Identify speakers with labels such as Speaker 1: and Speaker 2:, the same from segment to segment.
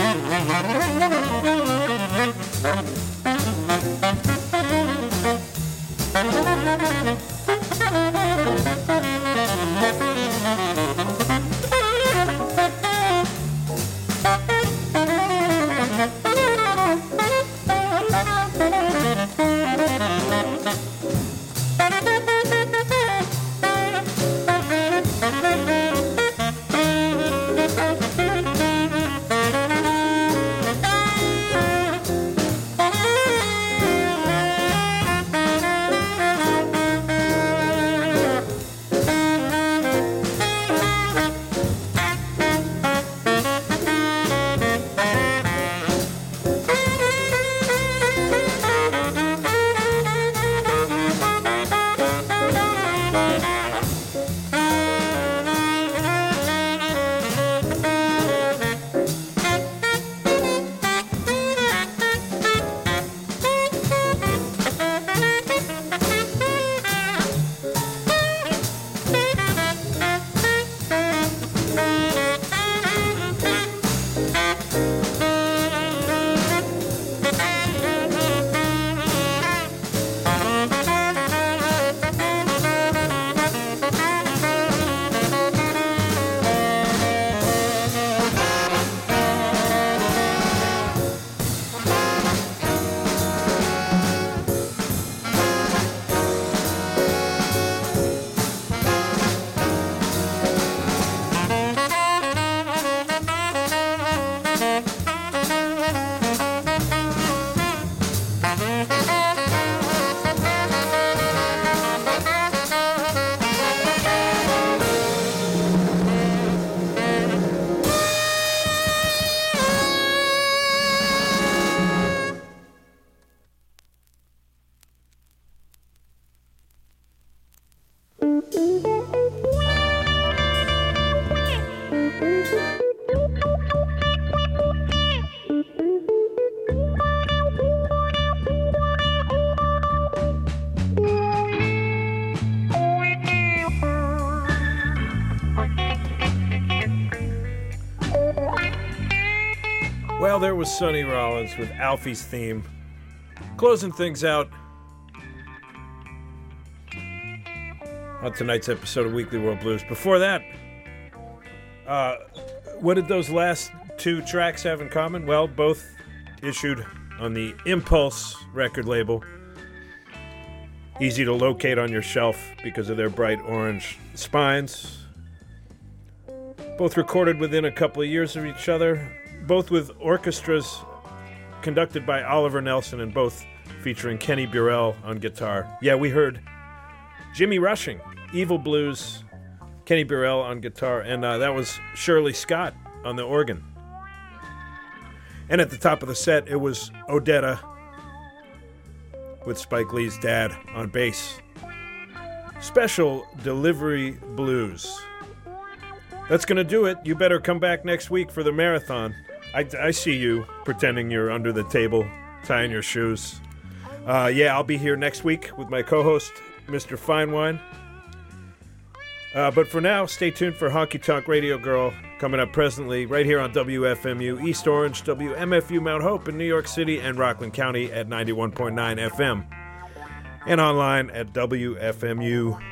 Speaker 1: Well, there was Sonny Rollins with Alfie's theme, closing things out on tonight's episode of Weekly World Blues. Before that, what did those last two tracks have in common? Well, both issued on the Impulse record label. Easy to locate on your shelf because of their bright orange spines. Both recorded within a couple of years of each other. Both with orchestras conducted by Oliver Nelson and both featuring Kenny Burrell on guitar. Yeah, we heard Jimmy Rushing, Evil Blues, Kenny Burrell on guitar, and that was Shirley Scott on the organ. And at the top of the set, it was Odetta with Spike Lee's dad on bass. Special Delivery Blues. That's going to do it. You better come back next week for the marathon. I see you pretending you're under the table, tying your shoes. Yeah, I'll be here next week with my co-host, Mr. Finewine. But for now, stay tuned for Honky Tonk Radio Girl coming up presently right here on WFMU East Orange, WMFU Mount Hope in New York City and Rockland County at 91.9 FM. And online at WFMU.org.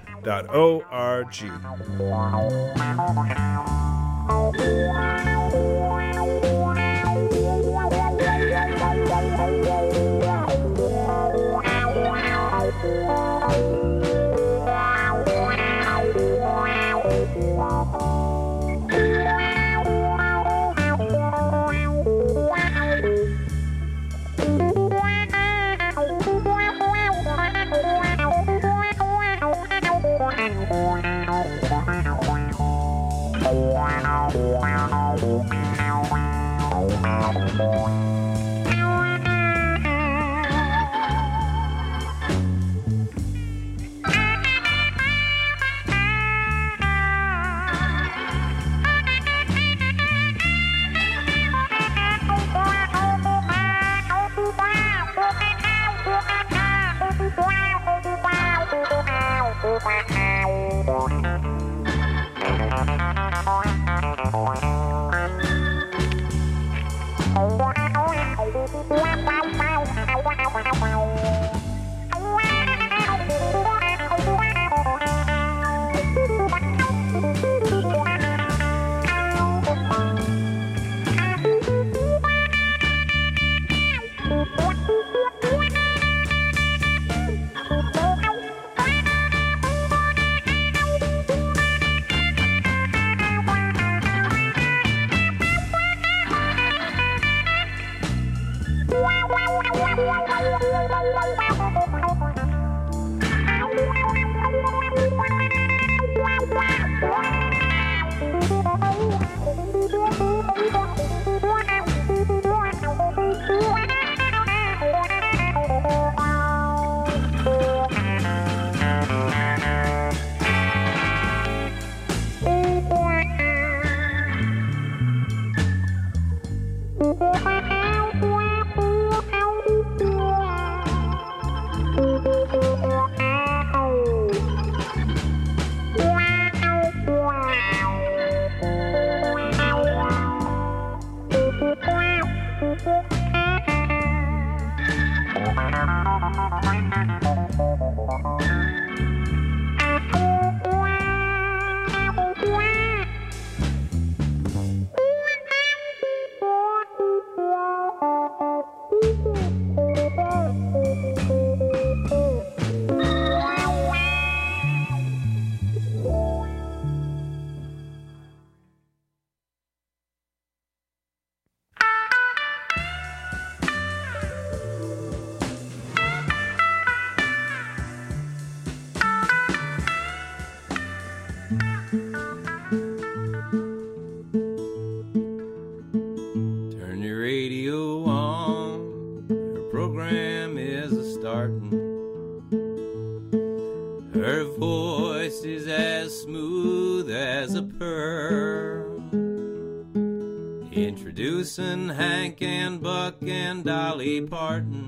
Speaker 2: Introducing Hank and Buck and Dolly Parton.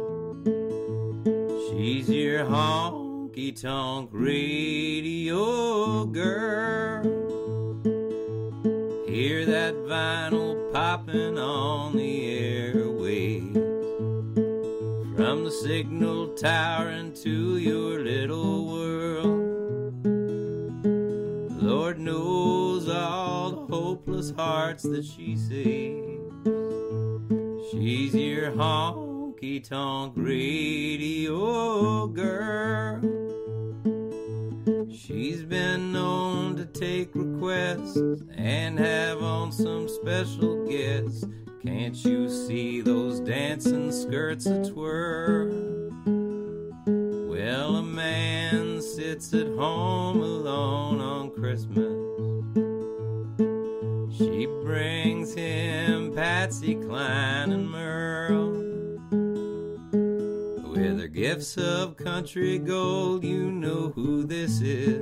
Speaker 2: She's your honky-tonk radio girl. Hear that vinyl popping on the airwaves, from the signal tower into your little world. Lord knows all the hopeless hearts that she saves. She's your honky-tonk radio girl. She's been known to take requests and have on some special guests. Can't you see those dancing skirts a-twirl? Well, a man sits at home alone on Christmas. She brings him Patsy Cline and Merle. With her gifts of country gold, you know who this is.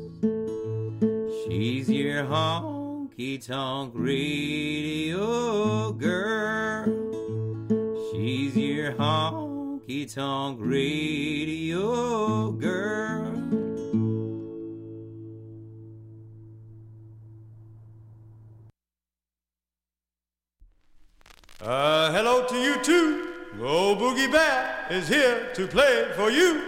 Speaker 2: She's your honky-tonk radio girl. She's your honky-tonk radio girl.
Speaker 3: Hello to you too. Old Boogie Bear is here to play for you.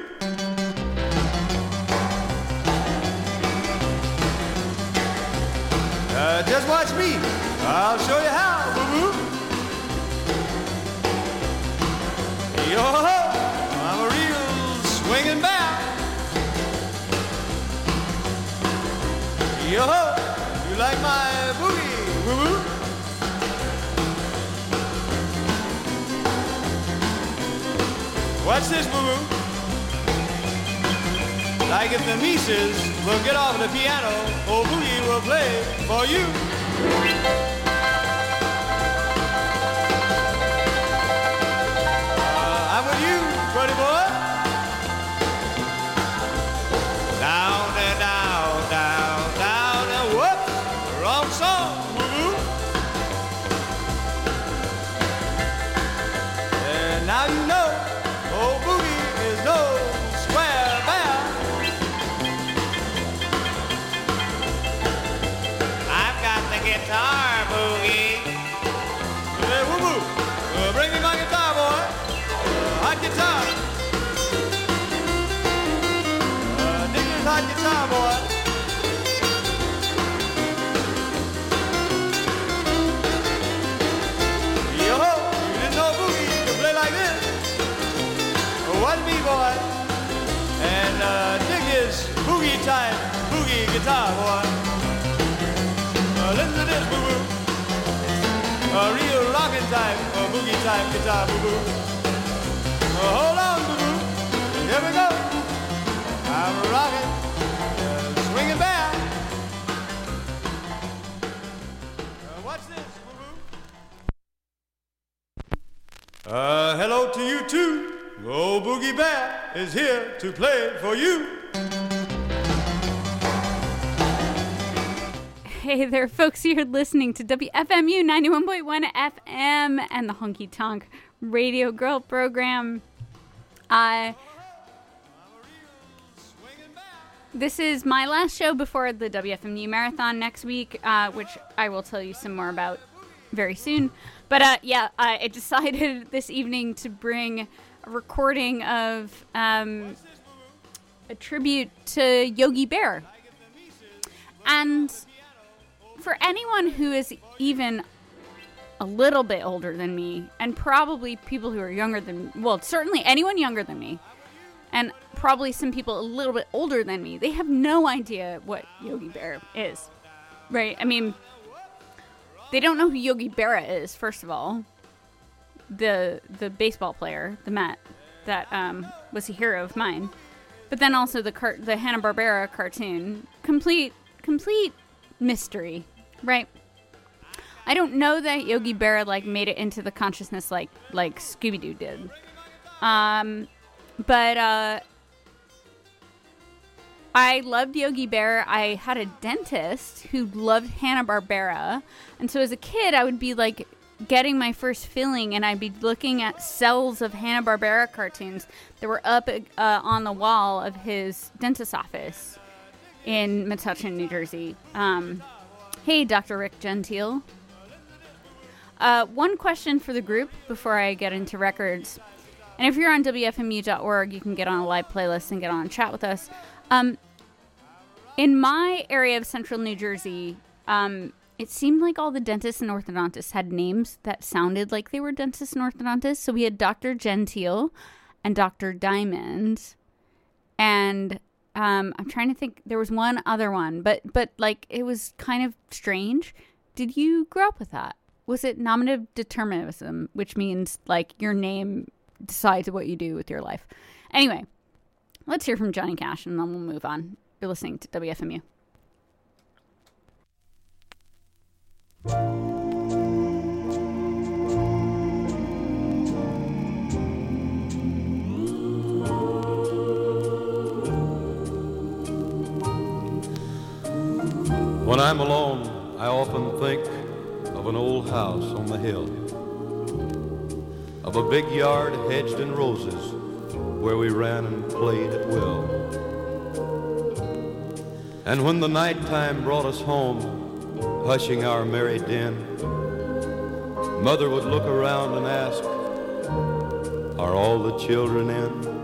Speaker 3: Just watch me. I'll show you how, boo-boo. Yo-ho, I'm a real swinging bear. Yo-ho, you like my boogie, boo-boo? Watch this, boo-boo. Like if the Mises will get off the piano, old Boogie will play for you. I'm with you, buddy boy. Down and down, down, down, and whoops, wrong song, boo-boo. And now you know. Old Boogie is no square bear. I've got the guitar guitar, boy. Listen to this, boo-boo. A real rockin' type, a boogie type guitar, boo-boo. Hold on, boo-boo. Here we go. I'm rockin', swinging back. Watch this, boo-boo. Hello to you too. Old Boogie Bear is here to play for you.
Speaker 4: Hey there, folks. You're listening to WFMU 91.1 FM and the Honky Tonk Radio Girl program. This is my last show before the WFMU Marathon next week, which I will tell you some more about very soon. But I decided this evening to bring a recording of a tribute to Yogi Bear. And for anyone who is even a little bit older than me, and probably people who are younger than, well, certainly anyone younger than me, and probably some people a little bit older than me, they have no idea what Yogi Berra is, right? I mean, they don't know who Yogi Berra is, first of all. The baseball player, the Met, that was a hero of mine. But then also the Hanna-Barbera cartoon, complete mystery, right? I don't know that Yogi Berra made it into the consciousness like Scooby-Doo did. But I loved Yogi Berra. I had a dentist who loved Hanna-Barbera, and so as a kid I would be getting my first filling, and I'd be looking at cells of Hanna-Barbera cartoons that were up on the wall of his dentist's office in Metuchen, New Jersey. Hey, Dr. Rick Gentile. One question for the group before I get into records. And if you're on WFMU.org, you can get on a live playlist and get on and chat with us. In my area of central New Jersey, it seemed like all the dentists and orthodontists had names that sounded like they were dentists and orthodontists. So we had Dr. Gentile and Dr. Diamond. And I'm trying to think, there was one other one, but it was kind of strange. Did you grow up with that? Was it nominative determinism, which means your name decides what you do with your life? Anyway, let's hear from Johnny Cash and then we'll move on. You're listening to WFMU.
Speaker 5: When I'm alone, I often think of an old house on the hill, of a big yard hedged in roses where we ran and played at will. And when the nighttime brought us home, hushing our merry din, Mother would look around and ask, "Are all the children in?"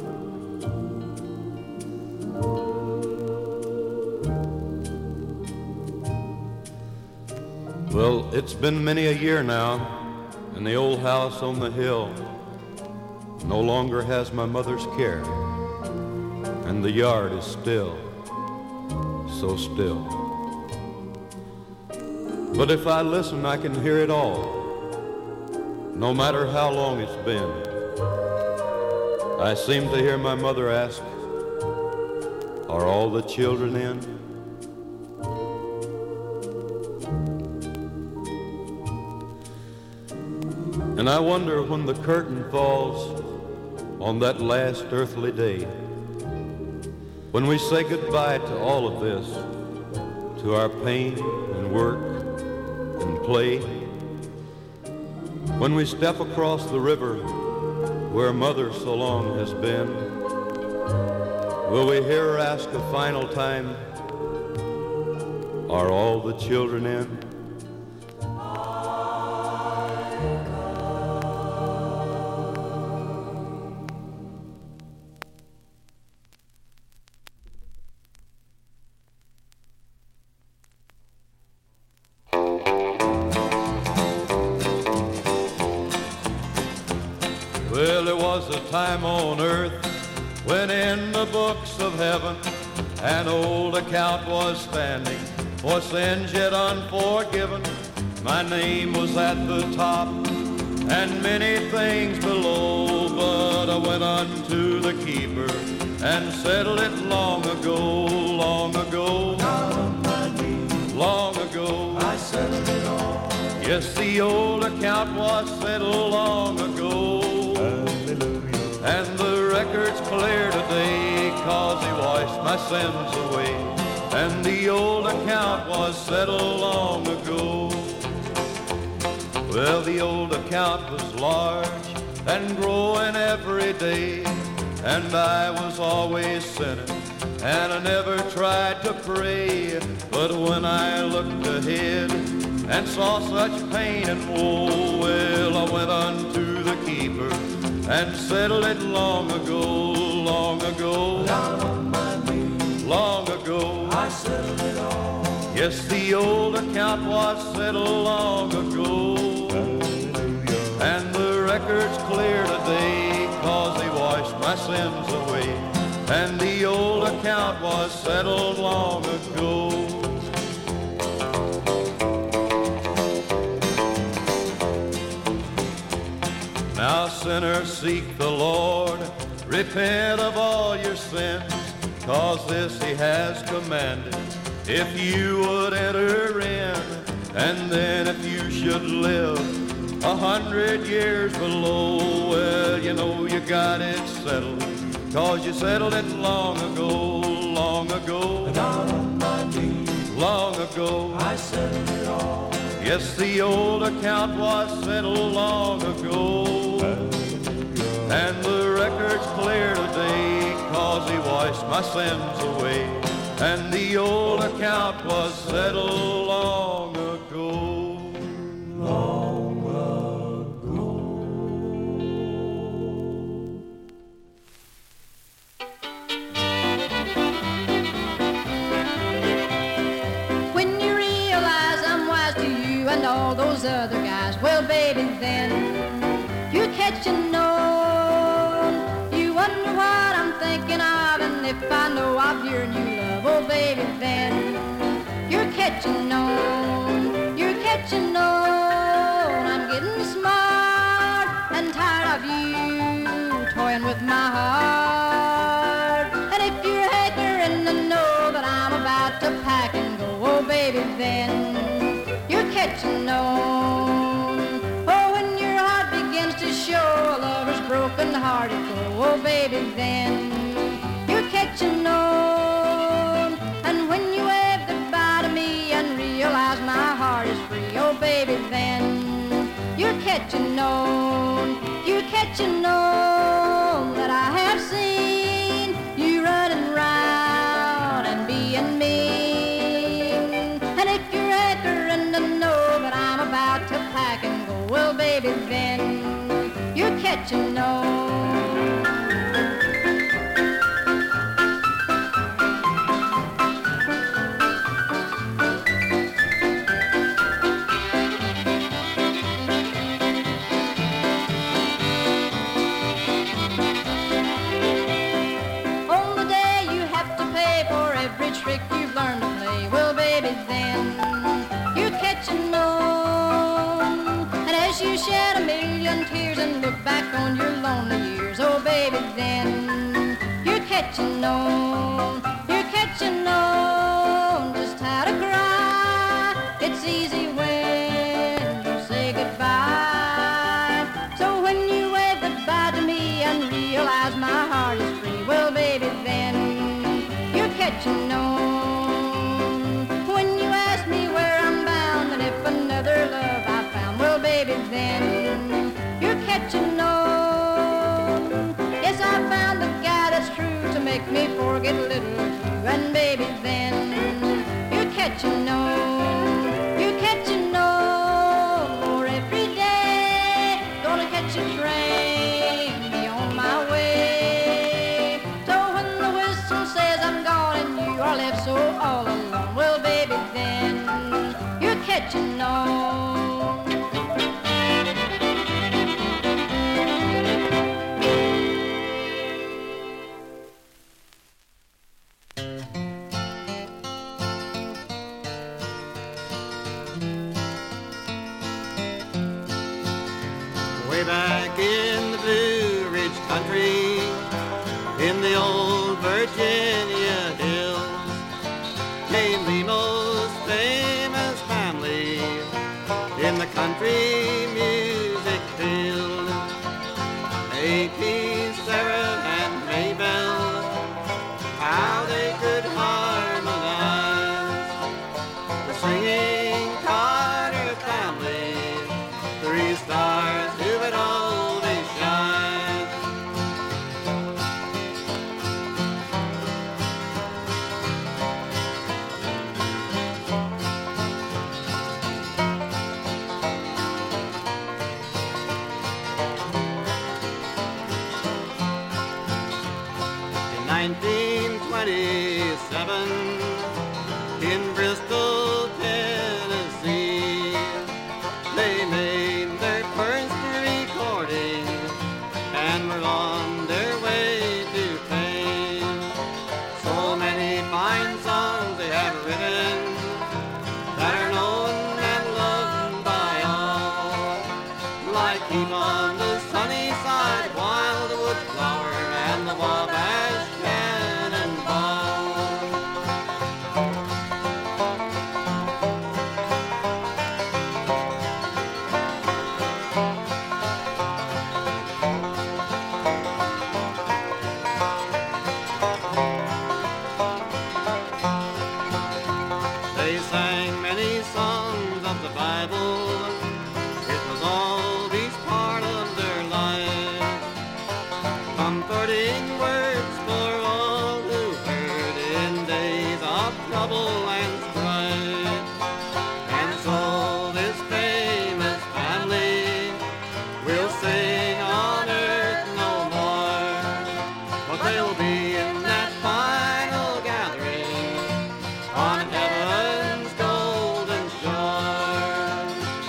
Speaker 5: Well, it's been many a year now, and the old house on the hill no longer has my mother's care, and the yard is still, so still. But if I listen, I can hear it all, no matter how long it's been. I seem to hear my mother ask, "Are all the children in?" And I wonder when the curtain falls on that last earthly day, when we say goodbye to all of this, to our pain and work and play, when we step across the river where Mother so long has been, will we hear her ask a final time, "Are all the children in?" Well, there was a time on earth when in the books of heaven An old account was standing for sins yet unforgiven. My name was at the top and many things below, but I went unto the keeper and settled it long ago, long ago. Down on my knees, long ago, I settled it all. Yes, the old account was settled long ago. Hallelujah. And the record's clear today, 'cause he washed my sins away. And the old account was settled long ago. Well, the old account was large and growing every day, and I was always sinning, and I never tried to pray. But when I looked ahead and saw such pain and woe, well, I went unto the keeper and settled it long ago, long ago. Down on my knees, long ago, I settled it all. Yes, the old account was settled long ago. Hallelujah. And the record's clear today, 'cause he washed my sins away. And the old account was settled long ago. Now sinners, seek the Lord, repent of all your sins, 'cause this he has commanded, if you would enter in. And then if you should live 100 years below, well, you know you got it settled, 'cause you settled it long ago, long ago. Down on my knees, long ago, I settled it all. Yes, the old account was settled long ago. And the record's clear today, 'cause he washed my sins away. And the old account was settled long ago, long ago.
Speaker 6: When you realize I'm wise to you and all those other guys, well, baby, then you catch on. You wonder what I'm thinking of, and if I know of your new love, oh, baby, then you're catching on. You're catching on. I'm getting smart and tired of you toying with my heart. And if you're hankering to know that I'm about to pack and go, oh, baby, then you're catching on. Oh, when your heart begins to show a lover's broken hearted go, oh, baby, then you're catching on. And when you wave goodbye to me and realize my heart is free, oh, baby, then you're catching on. You're catching on that I have seen you running round and being mean. And if you're hankering to know that I'm about to pack and go, well, baby, then you're catching on. Trick you've learned to play, well, baby, then you're catching on. And as you shed a million tears and look back on your lonely years, oh, baby, then you're catching on. You're catching on just how to cry. It's easy when you say goodbye. So when you wave goodbye to me and realize my heart is free, well, baby, then you're catching on. When you ask me where I'm bound and if another love I found, well, baby, then you're catching on. Yes, I found the guy that's true to make me forget a little of you. And baby, then you're catching on. You're catching on. For every day, gonna catch a train, be on my way. So when the whistle says I'm gone and you are left so all alone, well, baby, then you're catching on.
Speaker 7: way back in the Blue Ridge country, in the old Virginia hills, came the most famous family in the country music field. A.P., Sarah, and Maybelle, how they could harmonize. The singing Carter family, 3 stars who would always shine. In 1927, in Bristol, Tennessee, they made their first recording and were on their way to fame. So many fine songs they have written that are known and loved by all, like Keep on the Sunny Side, Wildwood Flower, and the Wabash Cannonball. They sang many songs of the Bible. It was always part of their life. Comforting words for all who heard in days of trouble and strife. And so this famous family will sing on earth no more, but they'll be in that final gathering on heaven's golden shore.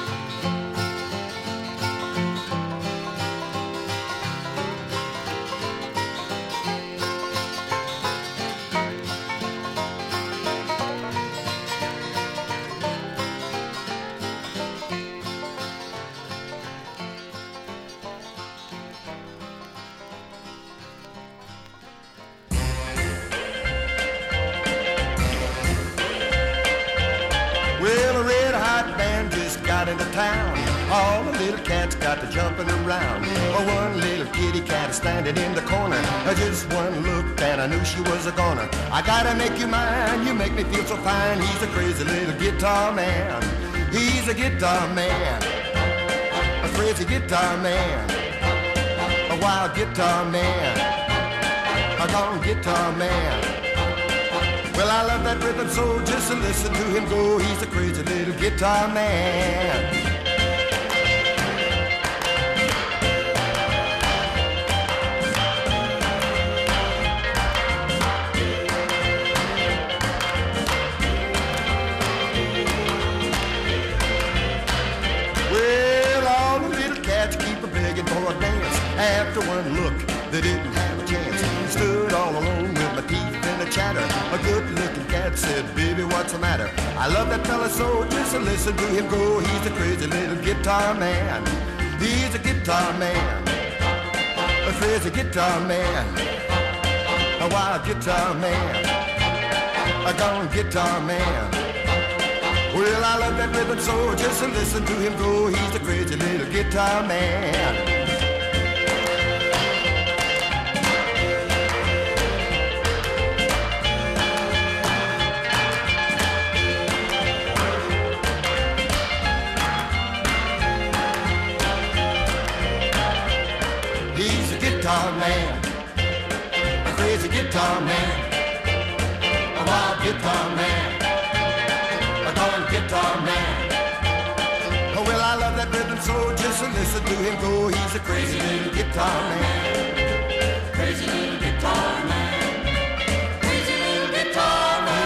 Speaker 8: Well, a red-hot band just got into town. All the little cats got to jumping around. One little kitty cat is standing in the corner. Just one look and I knew she was a goner. I gotta make you mine, you make me feel so fine. He's a crazy little guitar man. He's a guitar man, a crazy guitar man, a wild guitar man, a gone guitar man. Well, I love that rhythm, so just listen to him go. He's a crazy little guitar man. Well, all the little cats keep begging for a dance. After one look, they didn't have a chance. Stood all alone with my teeth in a chatter. A good-looking cat said, baby, what's the matter? I love that fella so, just listen to him go. He's a crazy little guitar man. He's a guitar man, a crazy guitar man, a wild guitar man, a gone guitar man. Well, I love that rhythm so, just listen to him go. He's a crazy little guitar man. He's a guitar man, a crazy guitar man, a wild guitar man, a gone guitar man. Oh, well, I love that rhythm so, just listen to him go. He's a crazy little guitar man, crazy little guitar man, crazy little guitar man.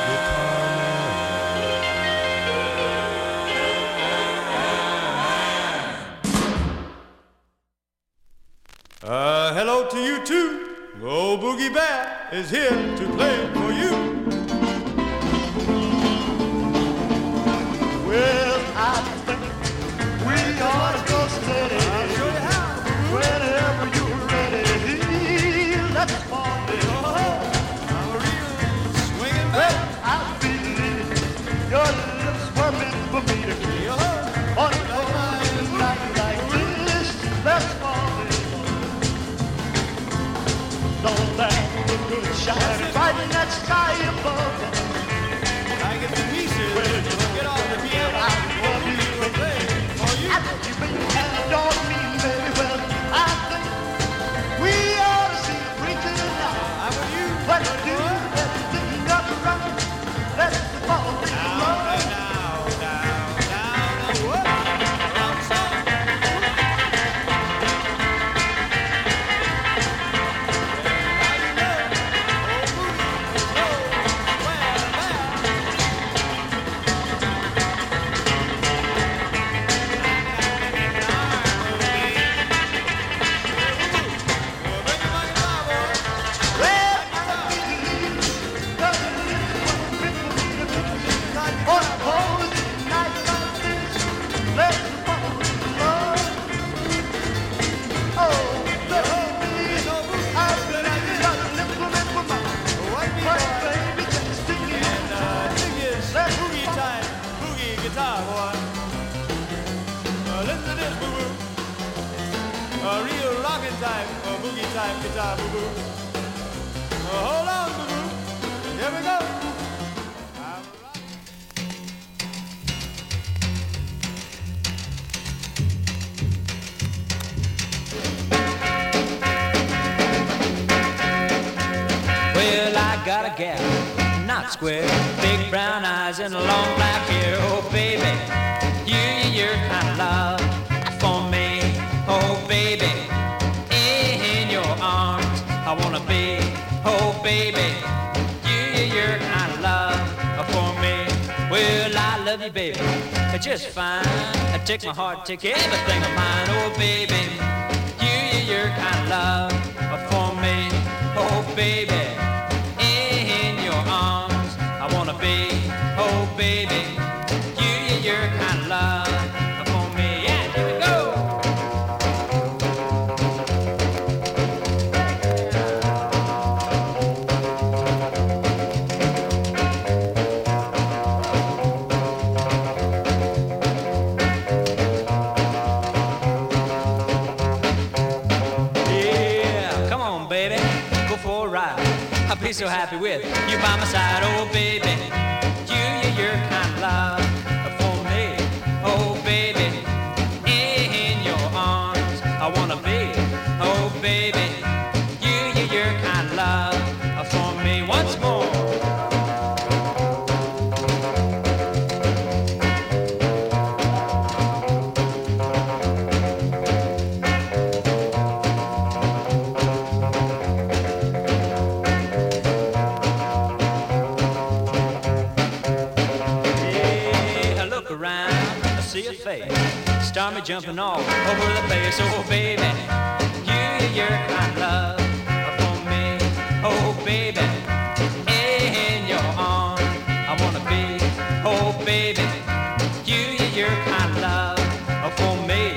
Speaker 3: Hello to you too. Old Boogie Bear is here to play for you. Well, I think we ought to go steady. a real rockin' type, a boogie type guitar, boo-boo. Hold on, boo-boo. Here we go.
Speaker 9: Well, I got a gal, not square, big brown eyes and long black hair. Oh, baby, you're kind of love for me. Oh, baby, in your arms I wanna be. Oh, baby, you're kind of love for me. Well, I love you, baby, just fine. I take my heart, take everything of mine. Oh, baby, you're kind of love for me. Oh, baby, in your arms I wanna be. Oh, baby, you're kind of love for me. Yeah, here we go. Yeah, come on, baby, go for a ride. I'll be so happy with you by my side. Oh, baby, you're kind of love for me. Oh, baby, in your arms I wanna be. Oh, baby, you're kind of love for me. Once more. See a face, start me jumping all over the place. Oh, baby, you're kind of love for me. Oh, baby, in your arms I wanna be. Oh, baby, you're kind of love for me.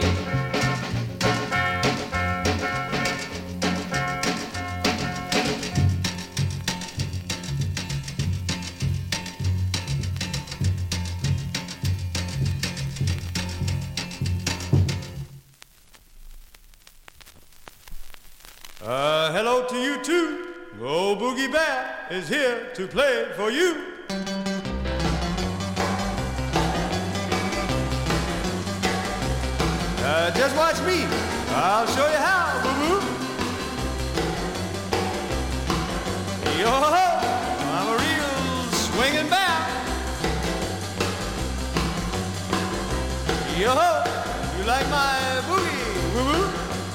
Speaker 3: Hello to you too. Old Boogie Bear is here to play for you. Just watch me. I'll show you how, boo-boo. Yo-ho, I'm a real swinging bear. Yo-ho, you like my boogie, boo-boo?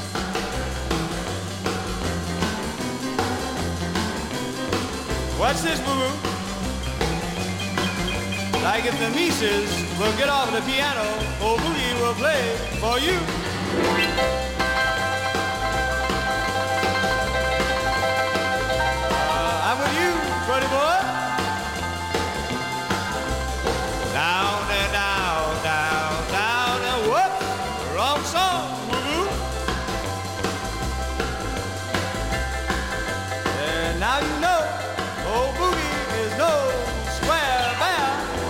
Speaker 3: Watch this, boo-boo. Like if the Mises will get off the piano, old Boogie will play for you. I'm with you, buddy boy. Down and down, down, down, and whoop, wrong song, boo-boo. And now you know. Old Boogie is no square bear.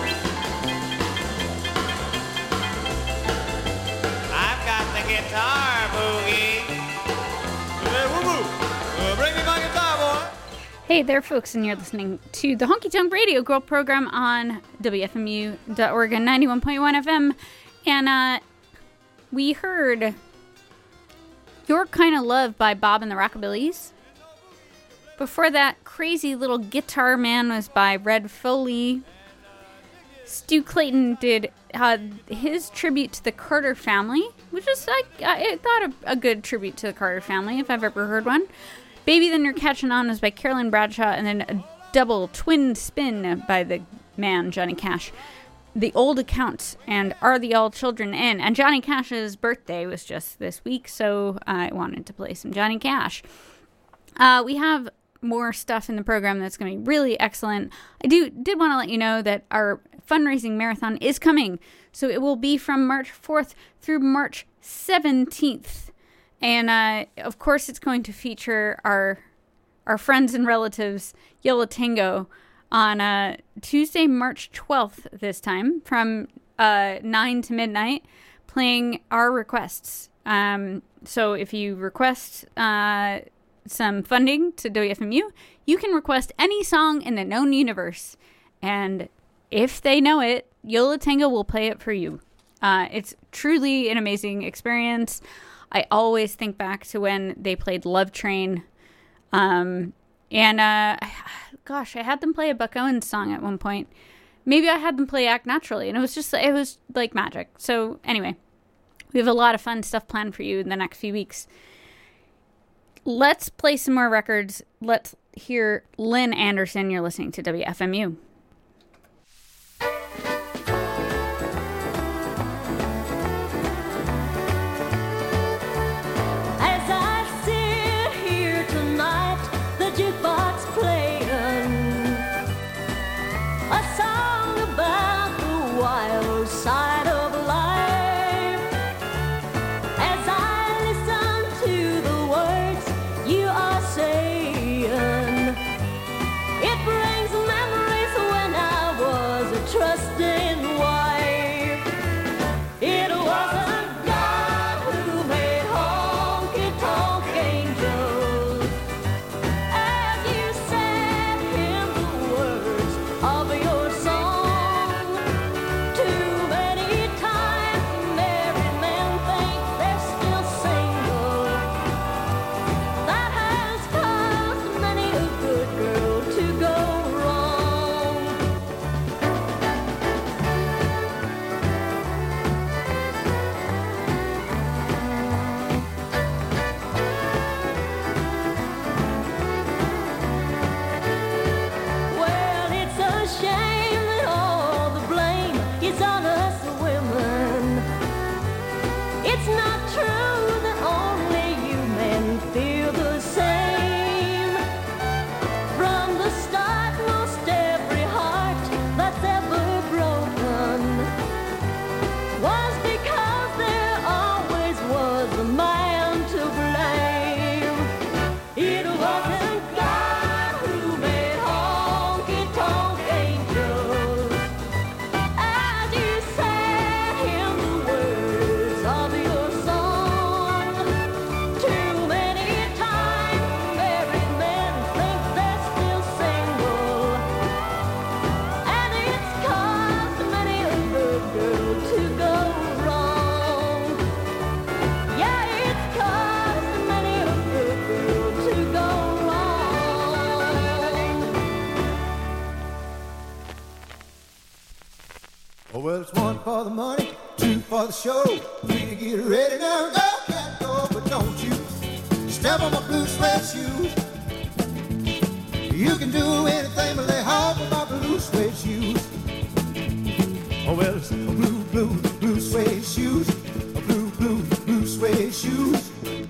Speaker 3: I've got the guitar, Boogie. Hey, woo-woo. Bring me my guitar, boy.
Speaker 4: Hey there, folks, and you're listening to the Honky Tonk Radio Girl program on WFMU.org and 91.1 FM. And we heard Your Kind of Love by Bob and the Rockabillys. Before that, Crazy Little Guitar Man was by Red Foley. Stu Clayton did his tribute to the Carter family, which is, I thought, a good tribute to the Carter family, if I've ever heard one. Baby Then You're Catching On was by Carolyn Bradshaw, and then a double twin spin by the man, Johnny Cash. The Old Accounts and Are the All Children In? And Johnny Cash's birthday was just this week, so I wanted to play some Johnny Cash. We have more stuff in the program that's going to be really excellent. I did want to let you know that our fundraising marathon is coming. So it will be from March 4th through March 17th. And of course it's going to feature our friends and relatives, Yo La Tengo, on Tuesday, March 12th this time from 9 to midnight, playing our requests. So if you request some funding to WFMU, you can request any song in the known universe. And if they know it, Yo La Tengo will play it for you. It's truly an amazing experience. I always think back to when they played Love Train. Gosh, I had them play a Buck Owens song at one point. Maybe I had them play Act Naturally, and it was like magic. So anyway, we have a lot of fun stuff planned for you in the next few weeks. Let's play some more records. Let's hear Lynn Anderson. You're listening to WFMU.
Speaker 10: Well, it's one for the money, two for the show. Three to get ready now, go, can't go, but don't you step on my blue suede shoes. You can do anything but lay off of my blue suede shoes. Oh, well, it's blue suede shoes, blue suede shoes.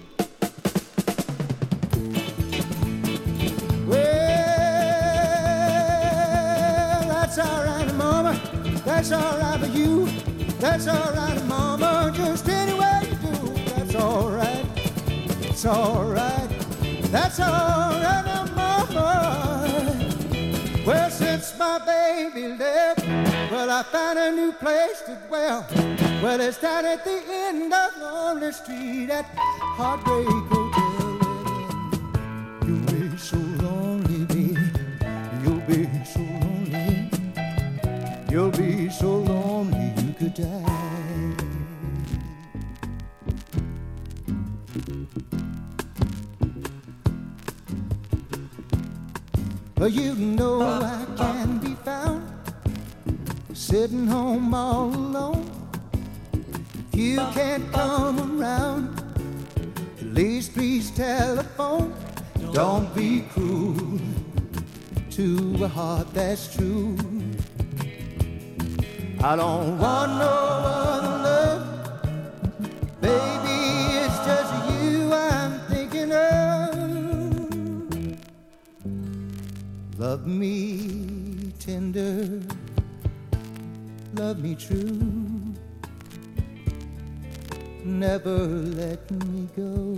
Speaker 10: Well, that's all right, Mama. That's all right for you. That's all right, Mama. Just any way you do. That's all right. It's all right. That's all right, Mama. Well, since my baby left, well, I found a new place to dwell. Well, it's down at the end of Lonely Street at Heartbreak Hotel. You'll be so lonely, baby. You'll be so lonely. You'll be so lonely you could die. Well, you know I can be found sitting home all alone. If you can't come around, at least please telephone. Don't be cruel to a heart that's true. I don't want no other love, baby, it's just you I'm thinking of. Love me tender, love me true, never let me go.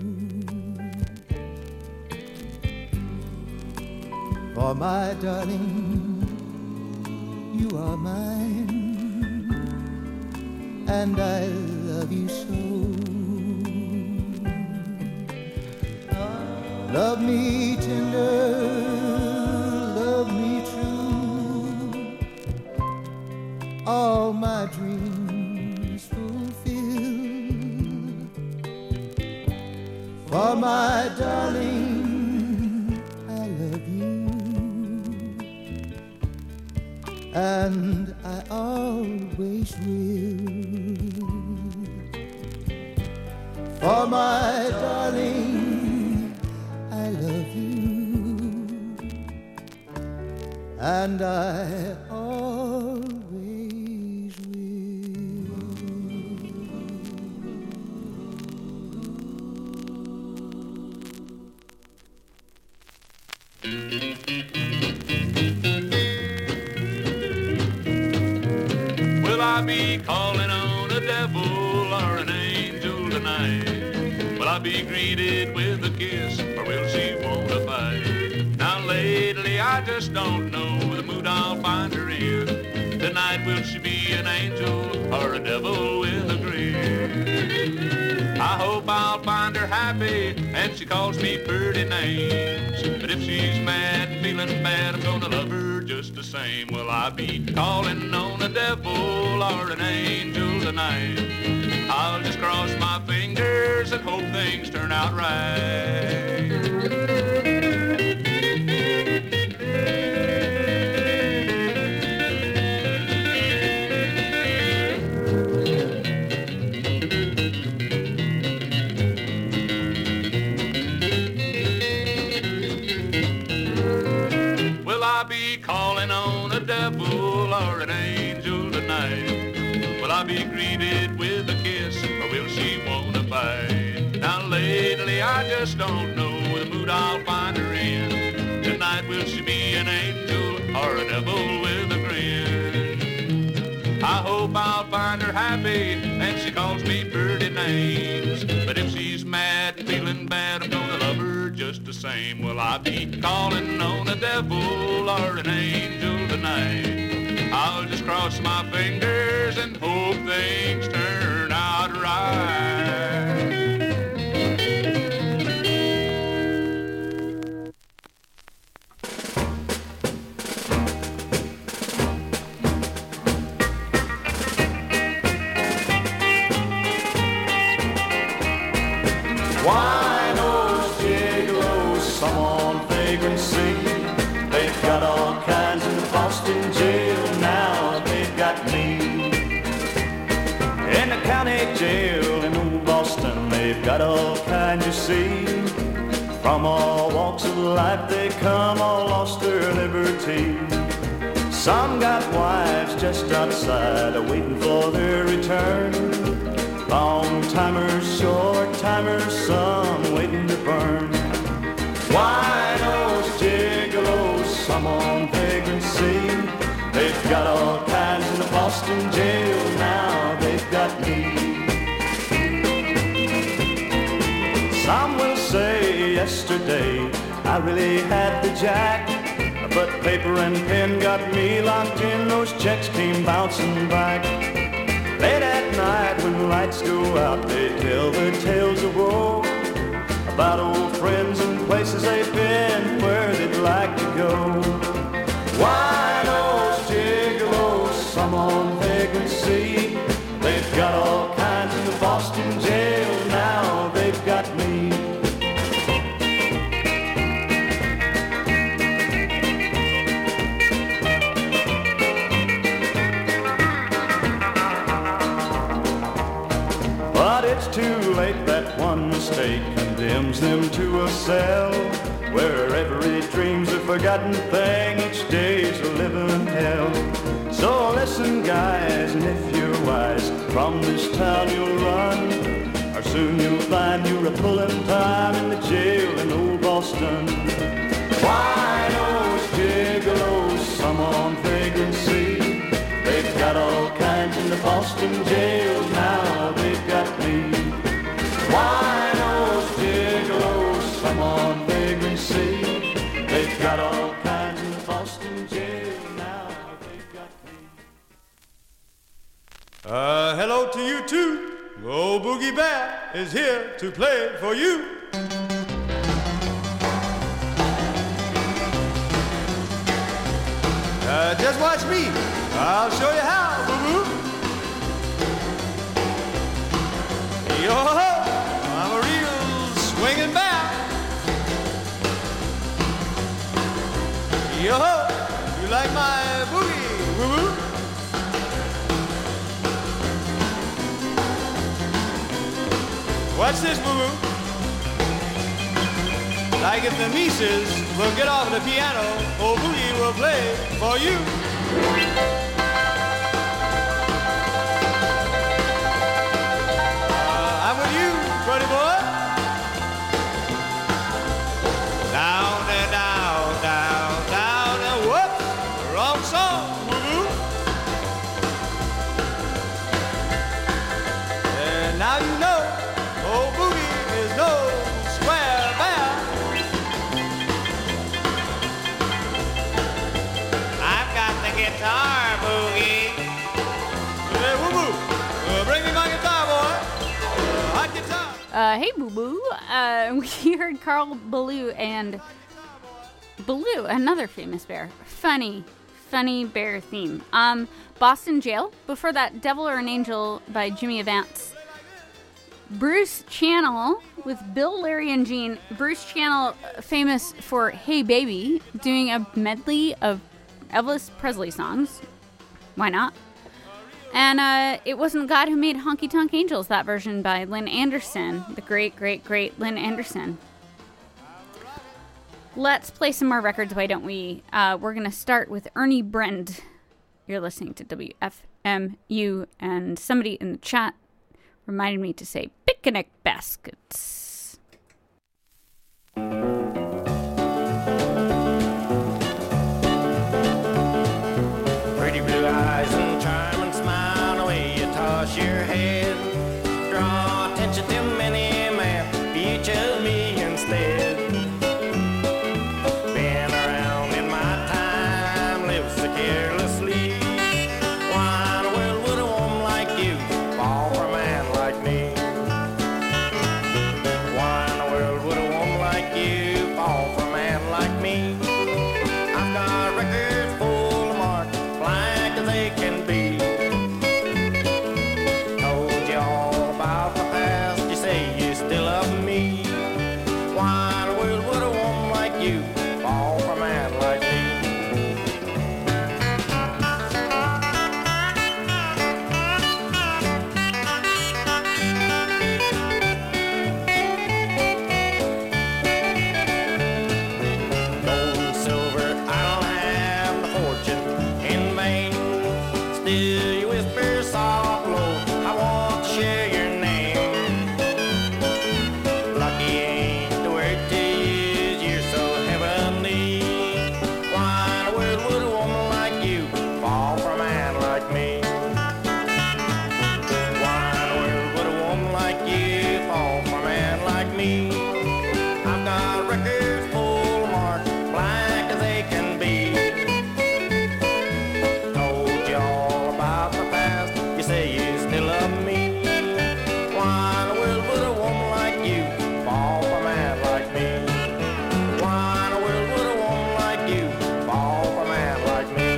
Speaker 10: For my darling, you are mine, and I love you so. Love me tender, love me true, all my dreams fulfill. For my darling, I love you, and I always will. For my darling, I love you, and I always
Speaker 11: Will I be calling on a devil or an angel tonight? Will I be greeted with a kiss, or will she want a fight? Now lately I just don't know the mood I'll find her in. Tonight will she be an angel or a devil with a grin? I hope I'll find her happy and she calls me pretty names. But if she's mad and feeling bad, I'm gonna love her just the same. Will I be calling on a devil or an angel tonight? I'll just cross my fingers and hope things turn out right. Calling on a devil or an angel tonight? Will I be greeted with a kiss, or will she want a bite? Now lately I just don't know the mood I'll find her in. Tonight will she be an angel or a devil with a grin? I hope I'll find her happy and she calls me pretty names. But if she's mad and feeling bad, I'm gonna love her just the same. Will I be calling on a devil or an angel tonight? I'll just cross my fingers and hope things turn out right.
Speaker 12: Why those gigolos, some on vagrancy? They've got all kinds in the Boston jail. Now they've got me in the county jail in Old Boston. They've got all kinds, you see. From all walks of life they come, all lost their liberty. Some got wives just outside, waiting for their return. Long timers, short timers, some waiting to burn. Why those gigolos, some on vagrancy? They've got all kinds in the Boston jail. Now they've got me. Some will say yesterday I really had the jack, but paper and pen got me locked in. Those checks came bouncing back. Late at night when the lights go out, they tell their tales of woe about old friends and places they've been, where they'd like to go. Why those gigolos, some on vagrancy? They've got all kinds in the Boston jail. Now they've got me. But it's too late, that one mistake condemns them to a cell where every dream's a forgotten thing, each day's a living hell. So listen guys, and if you're wise, from this town you'll run, or soon you'll find you're a pulling time in the jail in Old Boston. Why those gigolos, some on vagrancy? They've got all kinds in the Boston jail. Now they've got me. Why those gigolos, some on vagrancy? They've got all kinds in the Boston jail. Now they've got me.
Speaker 3: Hello to you too. Old Boogie Bear is here to play for you. Just watch me. I'll show you how, boo-boo. Yo-ho, I'm a real swinging bear. Yo-ho, you like my boogie, boo-boo? Watch this, boo-boo. Like if the Mises will get off the piano, old Boogie will play for you. I'm with you, buddy boy. Down and down, down, down, and whoops, wrong song, boo-boo. And now you know, old Boogie is no square bear. Guitar, Boogie. Hey, woo-woo. Bring me my guitar, boy. Hot guitar.
Speaker 4: Hey, boo-boo. We heard Carl Ballou and Ballou, another famous bear. Funny bear theme. Boston Jail. Before that, Devil or an Angel by Jimmy Avance. Bruce Channel with Bill, Larry, and Gene. Bruce Channel, famous for Hey Baby, doing a medley of Elvis Presley songs. Why not? And It Wasn't God Who Made Honky Tonk Angels, that version by Lynn Anderson. The great, great, great Lynn Anderson. Let's play some more records, why don't we? We're going to start with Ernie Brend. You're listening to WFMU, and somebody in the chat reminded me to say picnic baskets.
Speaker 7: Eyes and charming smile, the way you toss your head, draw attention to many man, you chose me instead. Been around in my time, lived so carelessly. Why in the world would a woman like you fall for a man like me? Why in the world would a woman like you fall for a man like me? I've got records full of marks, black as they can be. Told you all about the past, you say you still love me. Why in the world would a woman like you fall for a man like me? Gold and silver, I don't have the fortune in vain. Still you whisper soft low, I want to share your name. Lucky ain't the word to use, you're so heavenly. Why in the world would a woman like you fall for a man like me? Why in the world would a woman like you fall for a man like me? I've got records full of marks, black as they can be. Told you all about the past, you say you still love me. Why in the world would a woman like you fall for a man like me? Why in the world would a woman like you fall for a man like me?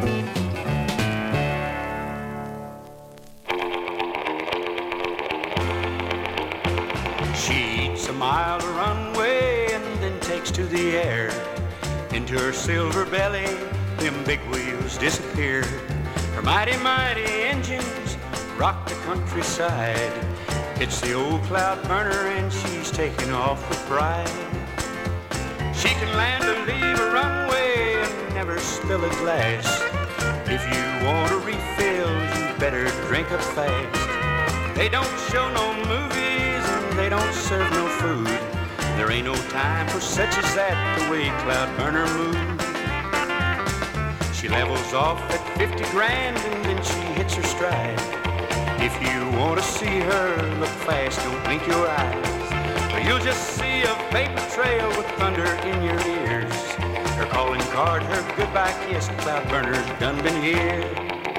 Speaker 13: She eats a mile of runway and then takes to the air. Into her silver belly, them big wheels disappear. Her mighty, mighty engines rock the countryside. It's the old cloud burner and she's taking off with pride. She can land or leave a runway and never spill a glass. If you want a refill, you better drink up fast. They don't show no movies and they don't serve no food. There ain't no time for such as that, the way Cloud Burner moves. She levels off at 50 grand and then she hits her stride. If you want to see her, look fast, don't blink your eyes, or you'll just see a paper trail with thunder in your ears. Her calling card, her goodbye kiss, Cloud Burner's done been here.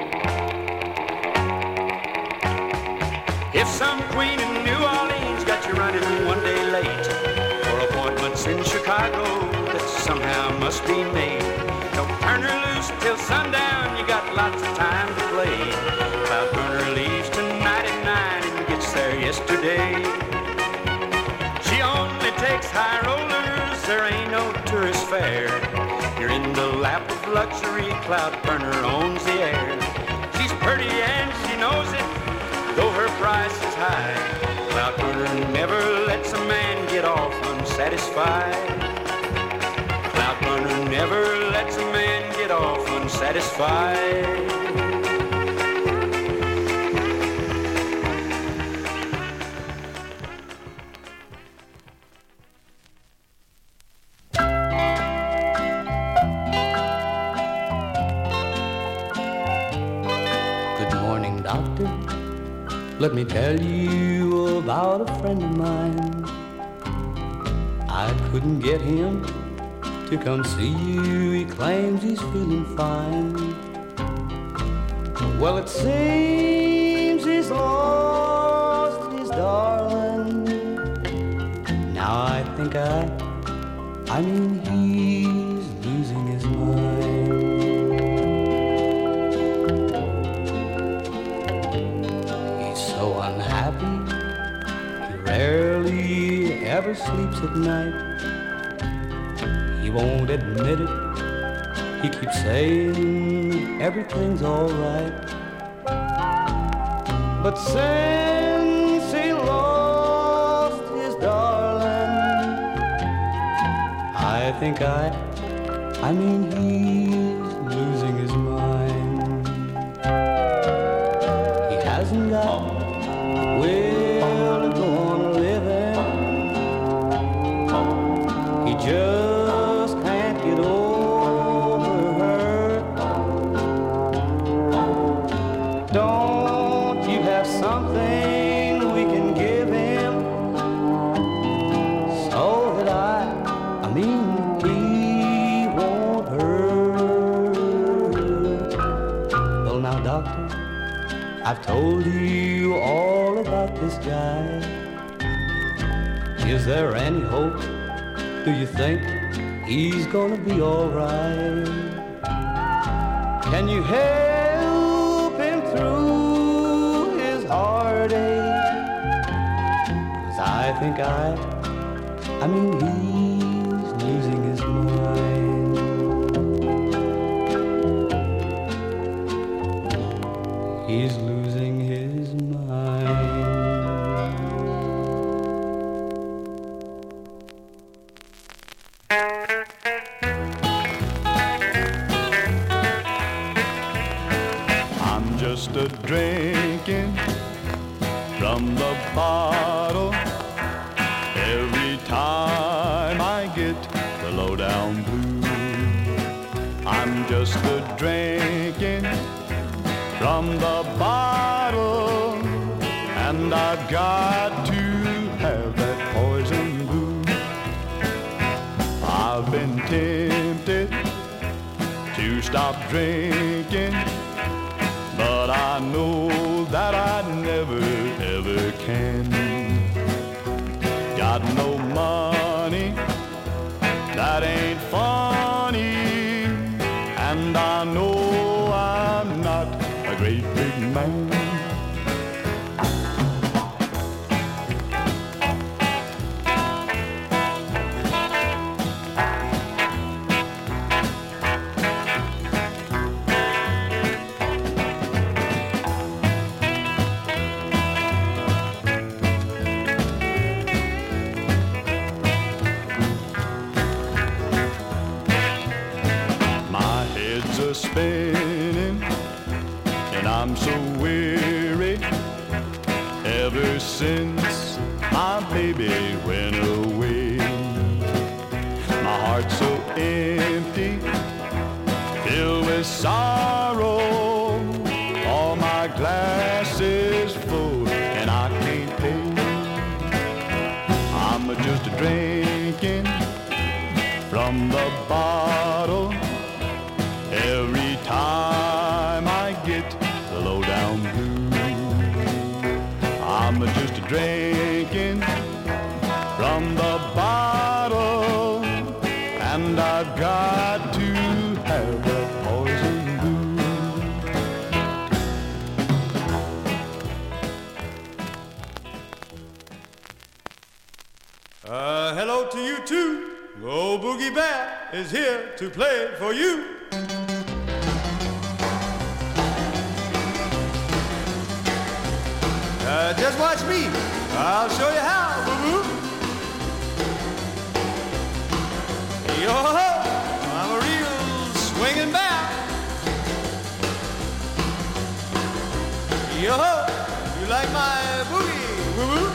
Speaker 13: If some queen in New Orleans got you running one day late, for appointments in Chicago that somehow must be made, don't Turn her loose till sundown, you got lots of time to play. Cloud Burner leaves tonight at 9 and gets there yesterday. She only takes high rollers, there ain't no tourist fare. You're in the lap of luxury, Cloud Burner owns the air. She's pretty and she knows it, though her price is high. Cloud Burner never lets a man get off unsatisfied. Cloud Burner never lets a man get off unsatisfied.
Speaker 9: Good morning, doctor. Let me tell you about a friend of mine. I couldn't get him to come see you. He claims he's feeling fine. Well, it seems he's lost his darling. Now I think I mean he's losing his mind. He's so unhappy, he rarely ever sleeps at night. He won't admit it, he keeps saying everything's alright. But since he lost his darling, I think I mean he's losing his mind. He hasn't got the will to go on living. He just can't get over her. Don't you have something we can give him so that I mean he won't hurt? Well now, doctor, I've told you all about this guy. Is there any hope? Do you think he's gonna be alright? Can you help him through his heartache? 'Cause I think I mean he's losing his mind. He's losing his mind.
Speaker 12: I'm just a drinking from the bottle every time I get the lowdown blues. I'm just a drinking from the bottle, and I've got to have that poison blues. I've been tempted to stop drinking, but I know that I never ever can. Got no money, that ain't funny, and I know I'm not a great big man. Spinning, and I'm so weary ever since my baby went away. My heart's so empty, filled with sorrow. All my glass is full and I can't pay. I'm just drinking from the bottle every time I get the lowdown blues. I'm just drinking from the bottle, and I've got to have a
Speaker 3: Hello to you too. Old Boogie Bear is here to play for you. Just watch me. I'll show you how, boo-boo. Yo-ho, I'm a real swinging bear. Yo-ho, you like my boogie, boo-boo?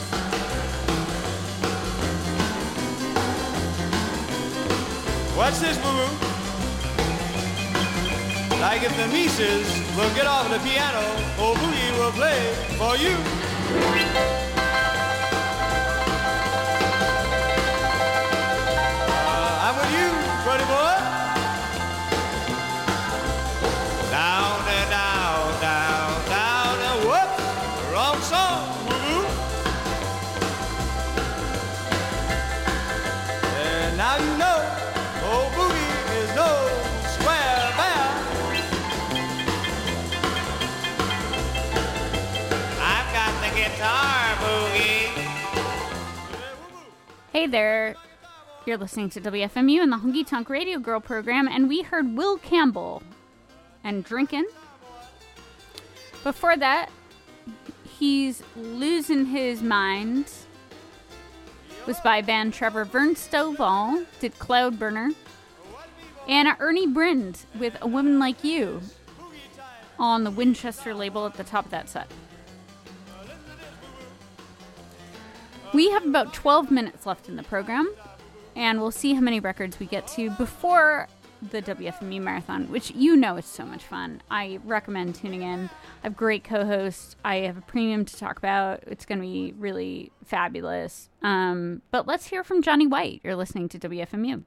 Speaker 3: Watch this, boo-boo. Like if the Mises will get off the piano, old Boogie will play for you. I'm with you, buddy boy. Down and down, down, down, and whoops, wrong song, boo-boo. And now you know, old Boogie is no square bear. I've got the guitar, Boogie.
Speaker 4: Hey there. You're listening to WFMU and the Honky Tonk Radio Girl program, and we heard Will Campbell and Drinkin'. Before that, He's Losing His Mind was by band Trevor Vernstovall, did Cloudburner, and Ernie Brind with A Woman Like You on the Winchester label at the top of that set. We have about 12 minutes left in the program, and we'll see how many records we get to before the WFMU Marathon, which you know is so much fun. I recommend tuning in. I have great co-hosts. I have a premium to talk about. It's going to be really fabulous. But let's hear from Johnny White. You're listening to WFMU.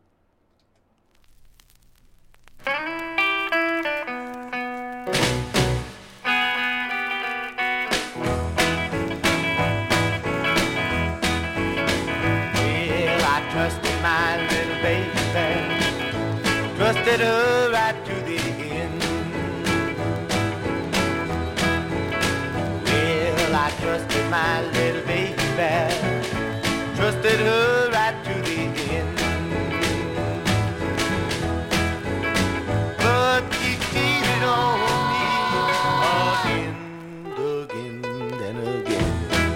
Speaker 14: Trusted my little baby, trusted her right to the end. Well, I trusted my little baby, trusted her right to the end. But she cheated on me again and again.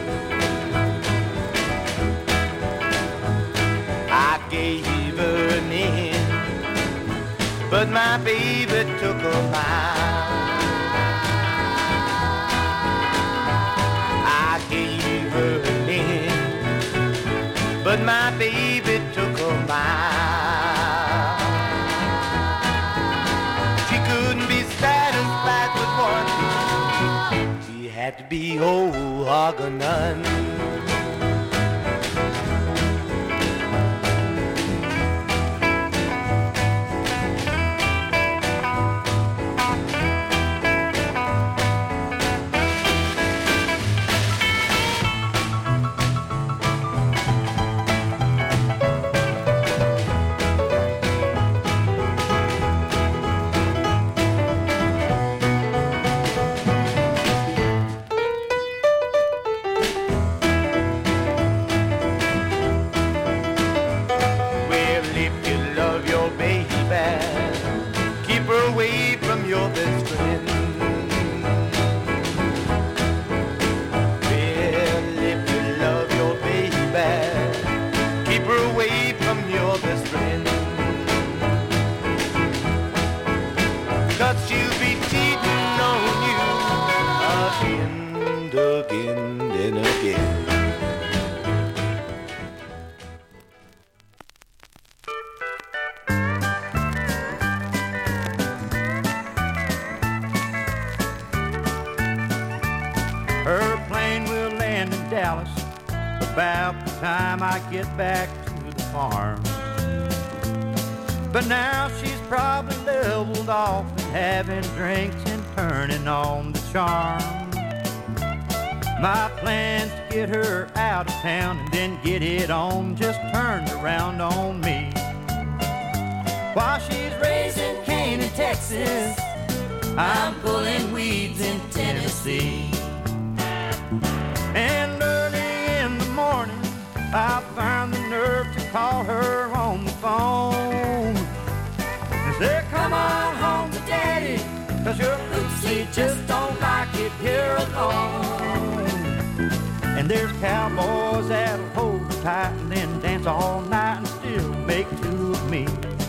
Speaker 14: I gave her an end, but my baby took a mile. I gave her an end, but my baby took a mile. She couldn't be satisfied with one, she had to be whole hog or none.
Speaker 15: Get back to the farm, but now she's probably leveled off and having drinks and turning on the charm. My plan's to get her out of town and then get it on just turned around on me. While she's raising cane in Texas, I'm pulling weeds in Tennessee. And early in the morning I found call her on the phone. And say, come on home to Daddy, 'cause your Lucy just don't like it here alone. And there's cowboys that'll hold her tight and then dance all night and still make two of me.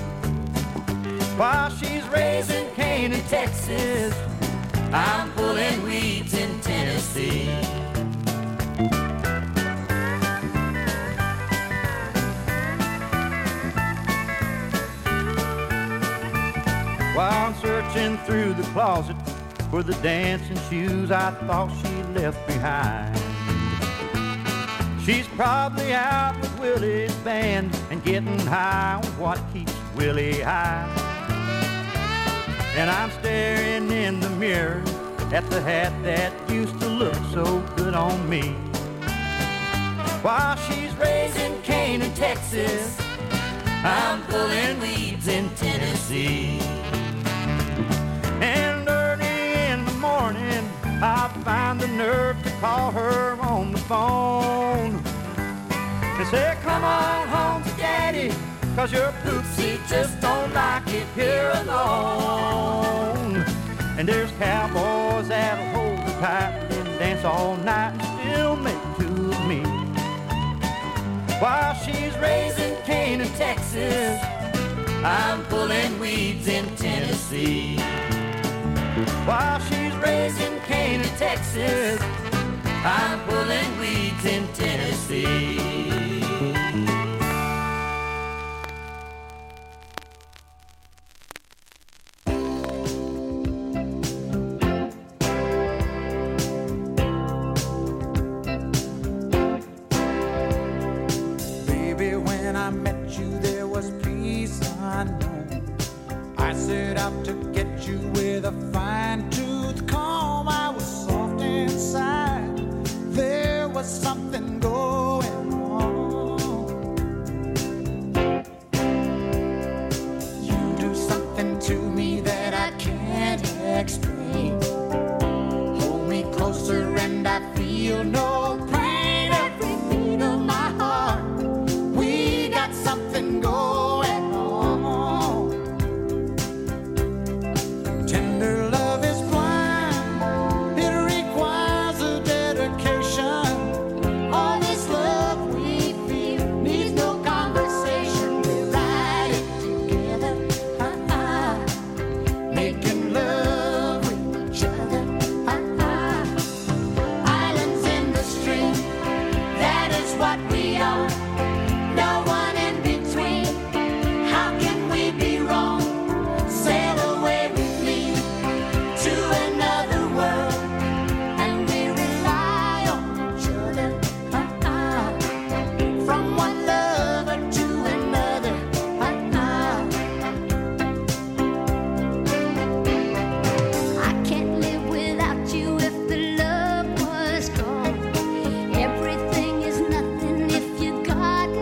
Speaker 15: While she's raising cane in Texas, I'm pulling weeds in Tennessee. While I'm searching through the closet for the dancing shoes I thought she left behind, she's probably out with Willie's band and getting high on what keeps Willie high. And I'm staring in the mirror at the hat that used to look so good on me. While she's raising cane in Texas, I'm pulling weeds in Tennessee. And early in the morning, I find the nerve to call her on the phone and say, come on home to Daddy, 'cause your poopsie just don't like it here alone. And there's cowboys that'll hold her tight and dance all night and still make two of me. While she's raising cane in Texas, I'm pulling weeds in Tennessee. While she's raising cane in Texas, I'm pulling weeds in Tennessee.
Speaker 16: Baby, when I met you, there was peace unknown. I set out to get you with a fine-tooth comb. I was soft inside. There was something going on. You do something to me that I can't explain. Hold me closer and I feel no pain. Every beat of my heart, we got something going on. Tender love is blind, it requires a dedication. All this love we feel needs no conversation. We ride it together, making love with each other. Islands in the stream, that is what we are. No one in between. How can we be wrong? Sail away with me to another world, and we rely on each other. From one lover to another. I can't live without you if the love was gone. Everything is nothing if you got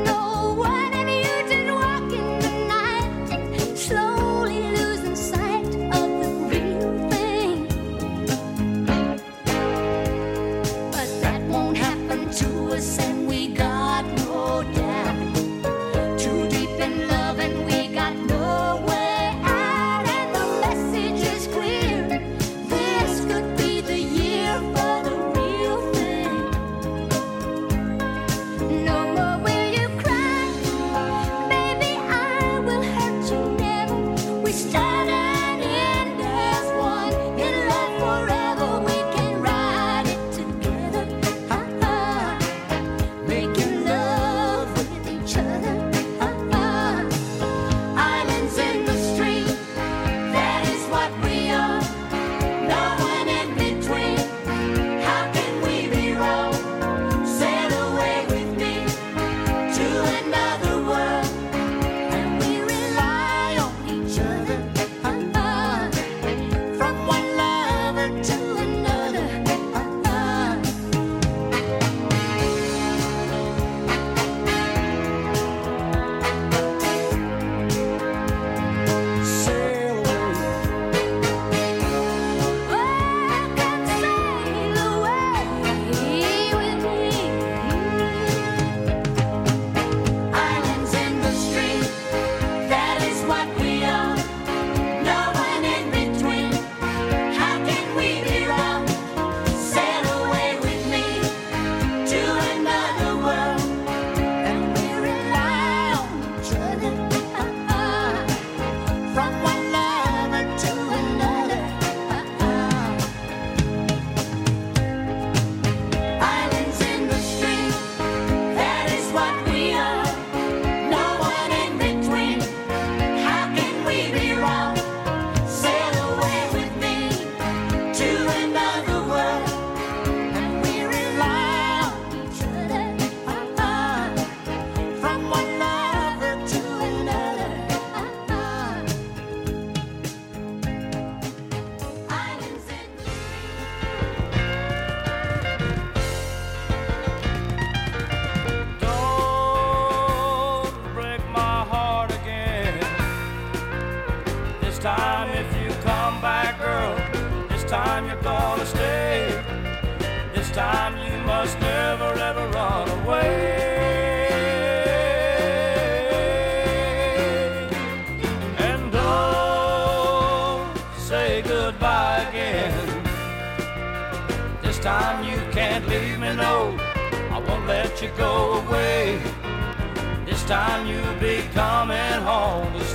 Speaker 9: leave me, no, I won't let you go away. This time you'll be coming home to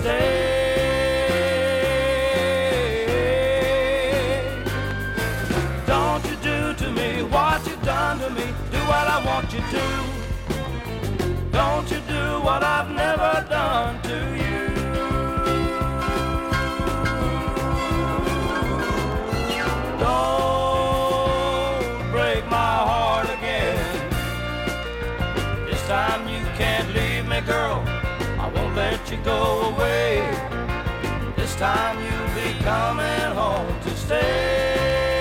Speaker 9: stay. Don't you do to me what you've done to me. Do what I want you to. Don't you do what I've never done to you. Don't break my heart again. This time you can't leave me, girl. I won't let you go away. This time you'll be coming home to stay.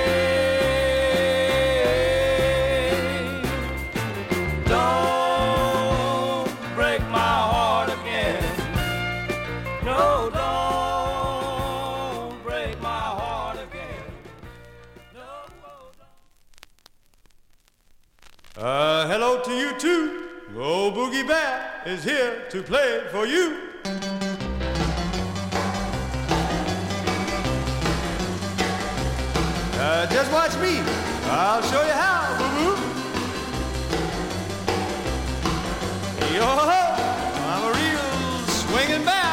Speaker 9: Don't break my heart again. No, don't break my heart again.
Speaker 3: Hello to you too. Old Boogie Bear is here to play for you. Just watch me. I'll show you how, boo-boo. Yo-ho, I'm a real swinging bear.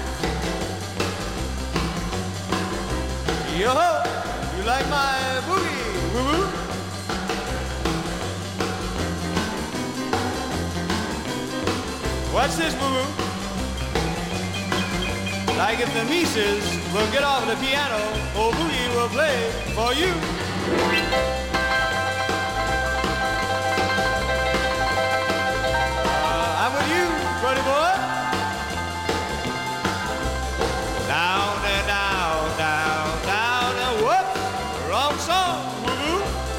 Speaker 3: Yo-ho, you like my boogie, boo-boo? Watch this, boo-boo. Like if the Mises will get off the piano, old Boogie will play for you. I'm with you, buddy boy. Down and down, down, down, and whoops, wrong song, boo-boo.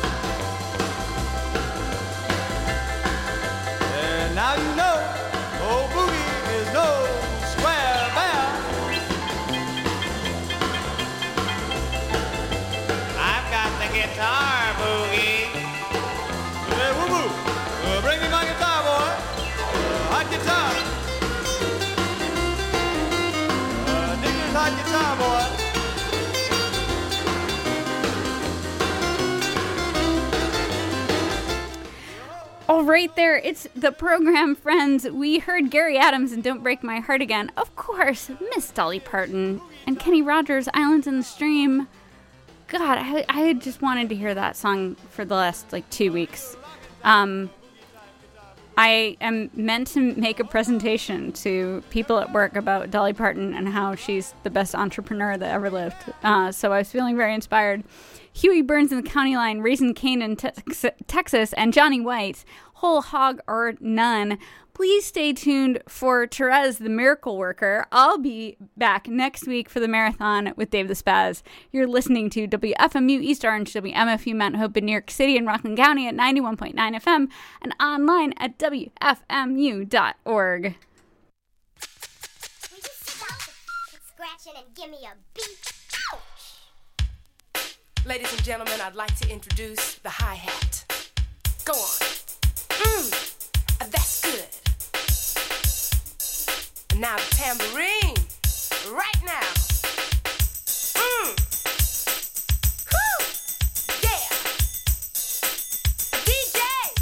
Speaker 3: And now you know. Old Boogie is no square bear. I've got the guitar, Boogie. Hey, woo-woo, bring me my guitar, boy. Hot guitar. Dig this hot guitar, boy.
Speaker 4: All right, there. It's the program, friends. We heard Gary Adams and Don't Break My Heart Again. Of course, Miss Dolly Parton and Kenny Rogers, Islands in the Stream. God, I had just wanted to hear that song for the last, 2 weeks. I am meant to make a presentation to people at work about Dolly Parton and how she's the best entrepreneur that ever lived. So I was feeling very inspired. Huey Burns in the County Line, Raising Cane in Texas, and Johnny White, Whole Hog or None. Please stay tuned for Therese, the Miracle Worker. I'll be back next week for the marathon with Dave the Spaz. You're listening to WFMU East Orange, WMFU Mount Hope in New York City and Rockland County at 91.9 FM and online at WFMU.org.
Speaker 17: Will you stop scratching and give me a beat? Ouch!
Speaker 18: Ladies and gentlemen, I'd like to introduce the hi-hat. Go on. That's good. Now the tambourine, right now. Whew. Yeah. DJ.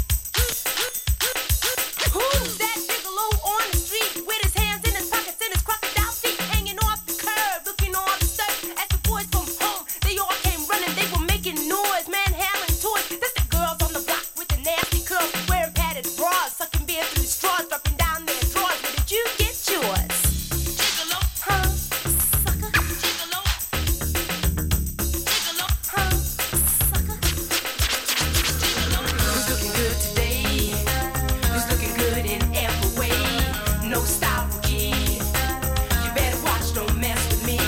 Speaker 18: Who's that gigolo on the street with his hands in his pockets and his crocodile feet hanging off the curb, looking all disturbed as the boys from home, they all came running, they were making noise, manhandling toys. That's the girls on the block with the nasty curls, wearing padded bras, sucking beer through straws, dropping down their drawers. Where did you get yours? Gigolo, huh? Sucker. Gigolo. Gigolo, huh? Sucker. Gigolo. Who's looking good today? Who's looking good in every way? No style rookie. You better watch, don't mess with me.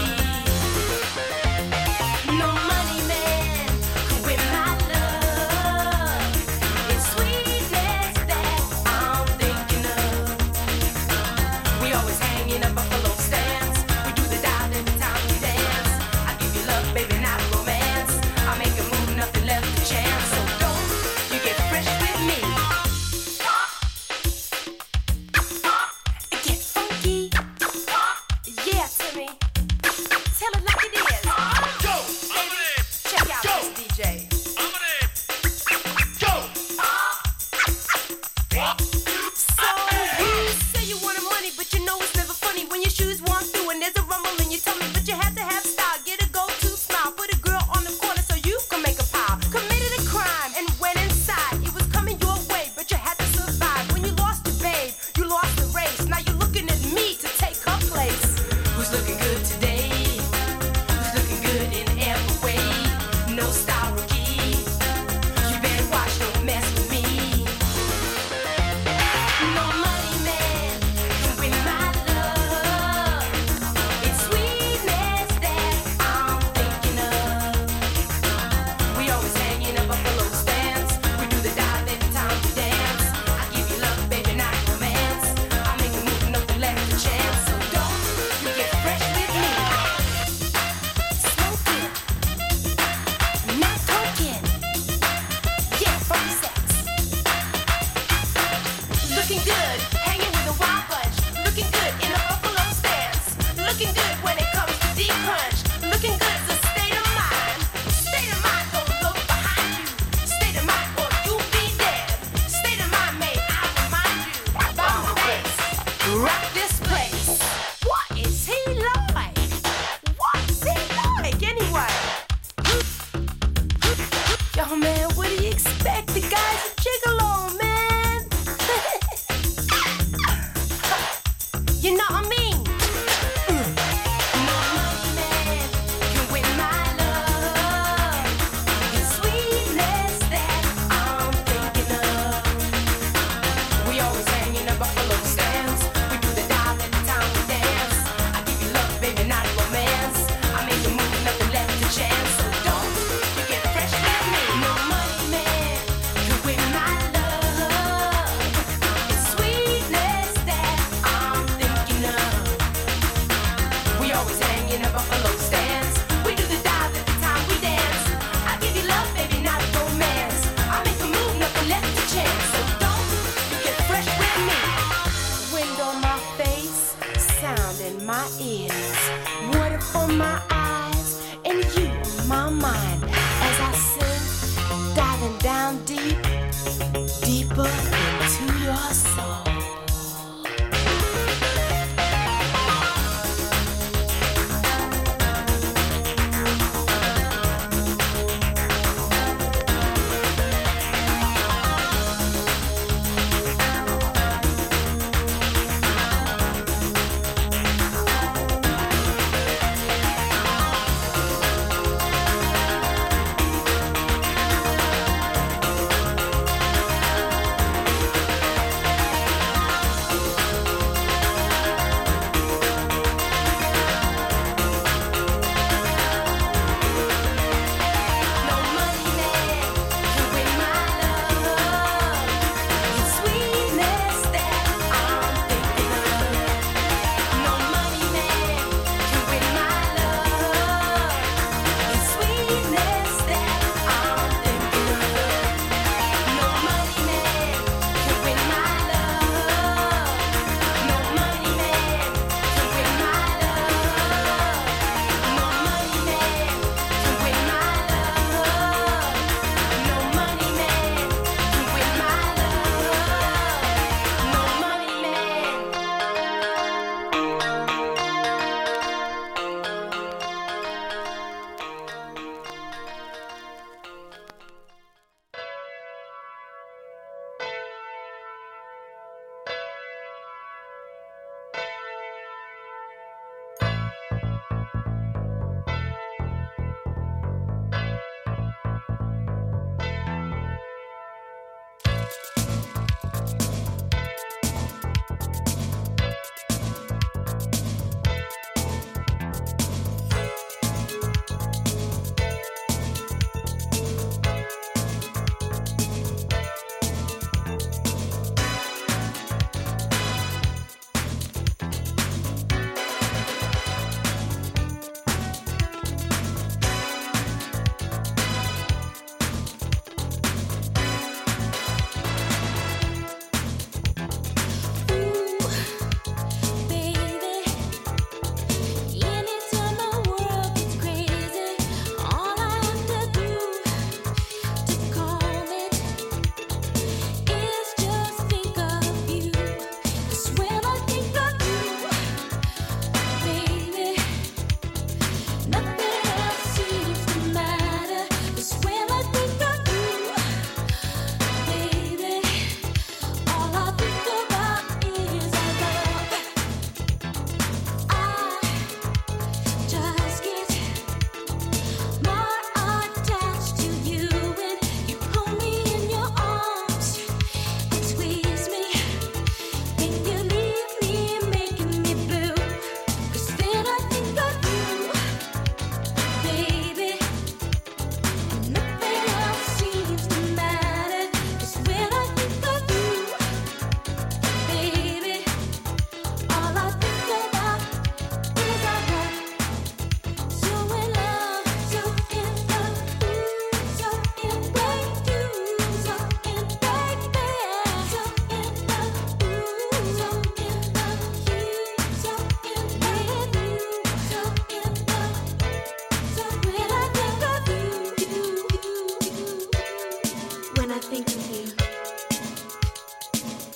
Speaker 18: No money man could win my love. It's sweetness that I'm thinking my ears, water for my eyes, and you on my mind as I sing, diving down deep, deeper.